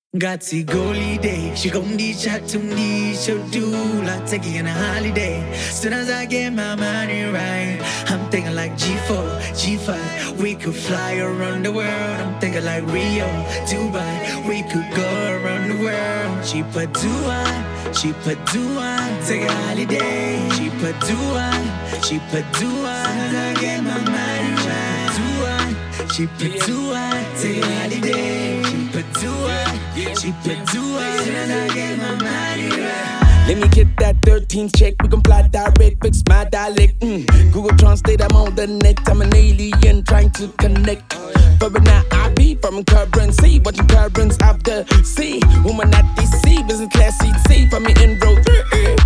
Got to go holiday. She gon' be chat to me. She'll do like taking a holiday. Soon as I get my money right, I'm thinking like G4, G5. We could fly around the world. I'm thinking like Rio, Dubai. We could go around the world. Cheaper do I, take a holiday. Cheaper do I, soon as I get my money right. Cheaper do I, take a holiday. Cheaper do I, soon as I get my money right. Let me get that 13th check, we gon' fly direct, fix my dialect. Google Translate, I'm on the net, I'm an alien trying to connect. But now I be from currency, watching currents out the sea. Woman at DC, business class seat, from me in row 3.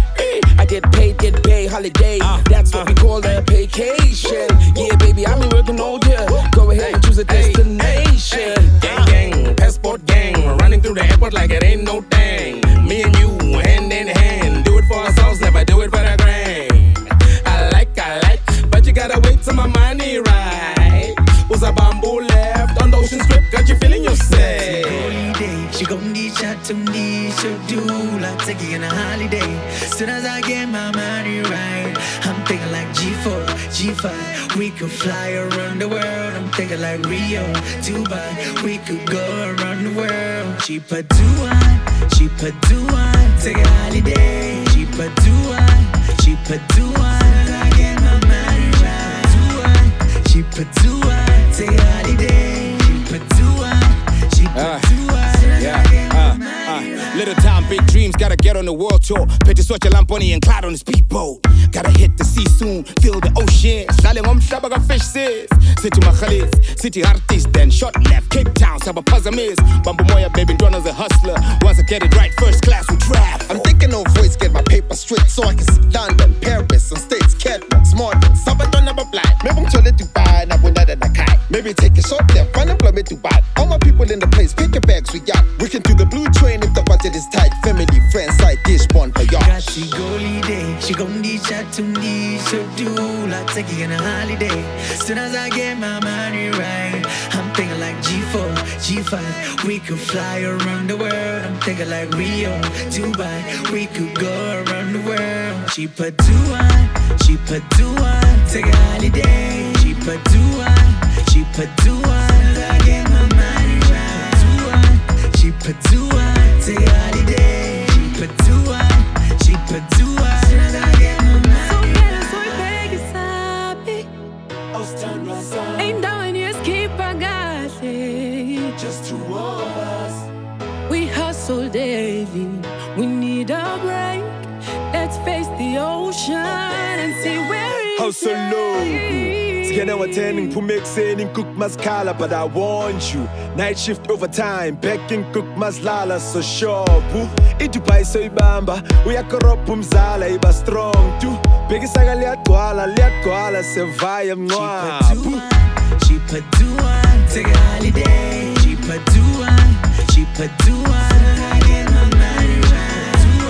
I get paid, holiday. That's what we call a vacation. Yeah, baby, I've been working all year. Go ahead and choose a destination. Gang, passport gang, running through the airport like it ain't no thing. Me and you, hand in hand, do it for ourselves, never do it for the grain. I like, but you gotta wait till my money right. Was a bamboo left on the ocean strip, got you feeling yourself. Holiday, she gon' need chat to me. She'll do like taking a holiday. Soon as I get my money right, I'm thinking like G4, G5. We could fly around the world. I'm thinking like Rio, Dubai. We could go around the world. Cheaper do I, take a holiday. Cheaper do I, soon as I get my money right. Cheaper do I, take a holiday. Cheaper do I, soon as I get my money right. Little time, big dreams, gotta get on the world tour. Picture such a Lamponi and Cloud on the speedboat. Gotta hit the sea soon, feel the ocean. Saling on Shabaga fish sis. City Machalis, city artist, then short left. Cape Town, Sabapazam is. Bambu Moya, baby, John as a hustler. Once I get it right, first class we travel. I'm thinking of ways, get my paper straight so I can see London, Paris, and States, Catlin, small things. Sabaton never fly. Maybe I'm told to buy, na bunada na kai. Maybe take a short left, unemployment to buy. All my people in the place, pick your bags, we got. We can do the blue train if the budget is tight. Family, friends, side dish, one for y'all. Got to go holiday. She gon' need chat to me. She'll do like taking a holiday. Soon as I get my money right, I'm thinking like G4, G5. We could fly around the world. I'm thinking like Rio, Dubai. We could go around the world. Cheaper do I, take a holiday. Cheaper do I, soon as I get my money right. Cheaper do I, take a holiday. Cheaper do I, soon as I get my money right. Ain't down here, keep a gas. Just two of us. We hustle daily, we need a break. Let's face the ocean and see where it's Hustle low. Skena watening pumekseni cook maskala, but I want you. Night shift overtime, back in cook maslala so sharp. Itupai so ibamba, uyakoropa umzala iba strong too. Bekisaka liyagcwala sevaya mncwa. Cheaper do I, take a holiday. Cheaper do I, soon as I get my money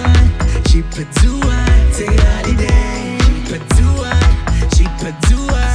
right. Cheaper do I, take a holiday. Cheaper do I,